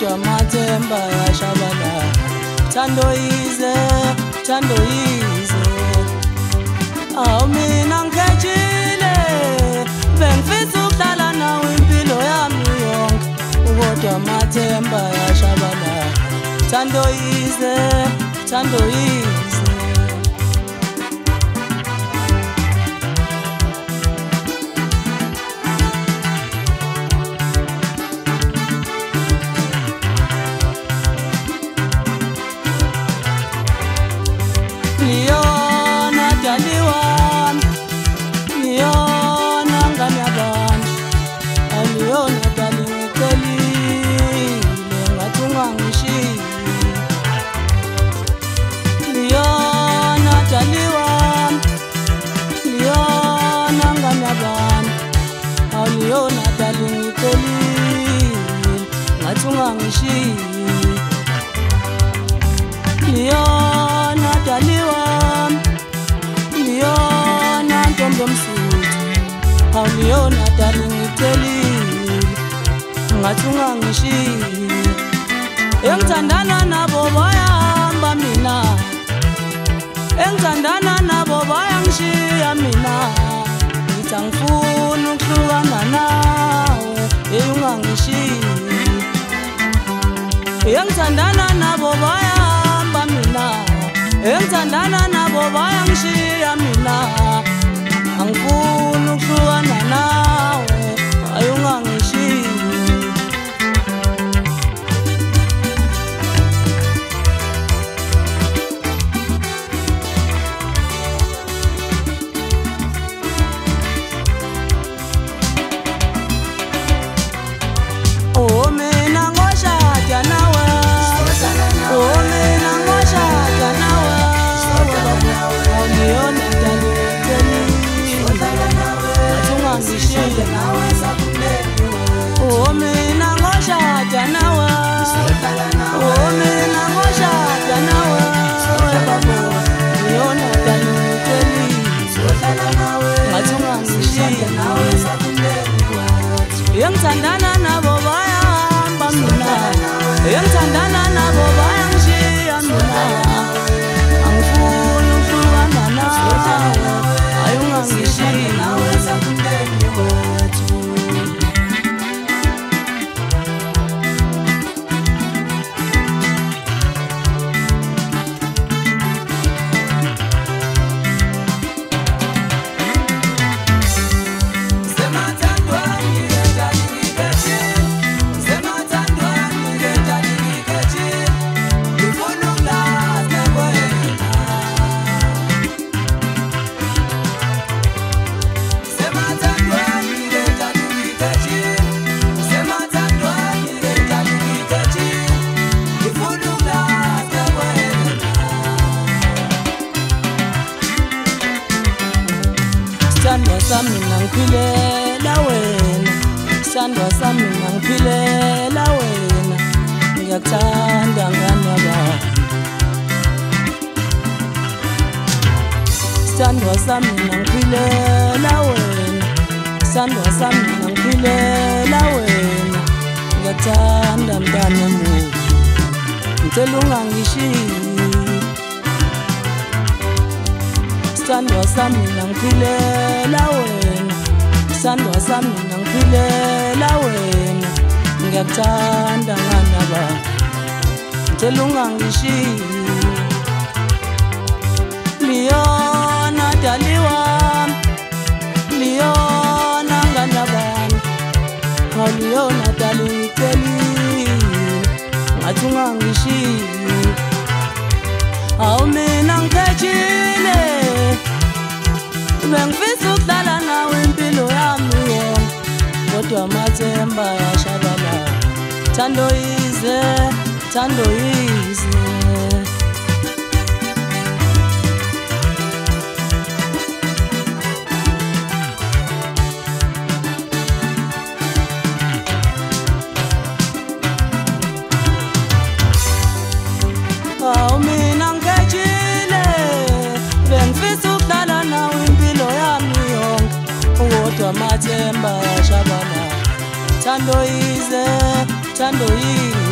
kodwa mathemba yashabalala. Thando yize awu mina ngikhetshile bengifisa ukuhlala nawe impilo yami yonke kodwa mathemba yashabalala. Thando yize Liyona dali wami, liyona ngane yabantu, aliyona dali ngicelile ngathi ungangishiyile. Liyona dali wami, liyona ngane yabantu, aliyona dali ngicelile ngathi ungangishiyile. Liyona dali wami, liyona ntombi yomsuthu, awu liyona dali ngicelile ngathi ungangishiyile. Engithandana nabo bayahamba mina, engithandana nabo bayangishiya mina, ngithi angifuni ukuhlukana nawe ungangishiyile. Engithandana nabo bayahamba mina, engithandana nabo bayangishiya mina, angifuni ukuhlukana nawe ungangishiyile. Oh mina ngoshada nawe, oh mina ngoshada nawe, awuliyona dali ngicelile ngathi ungangishiyile. Oh mina ngoshada nawe, oh mina ngoshada nawe, awuliyona dali ngicelile ngathi ungangishiyile. Engithandana nabo bayahamba mina, engithandana nabo bayangishiya mina, angifuni ukuhlukana nawe ungangishiyile. Sandwa sami ngangiphilela wena, sandwa sami ngangiphilela wena, ngiyakuthanda ngane yabantu. Sandwa sami ngangiphilela wena, sandwa sami ngangiphilela wena, ngiyakuthanda mntana womuntu, ngicela ungangishiyile. Sandwa sami ngangiphilela wena, sandwa sami ngangiphilela wena, ngiyakuthanda ngane yabantu, ngicela ungangishiyile. Liyona dali wami, liyona ngane yabantu, awuliyona dali ngicelile ngathi ungangishiyile. Awu mina ngikhetshile bengifisa ukuhlala nawe impilo yami yonke kodwa mathemba yashabalala. Thando yize awu mina ngikhetshile bengifisa ukuhlala nawe impilo yami yonke kodwa mathemba yashabalala. Thando yize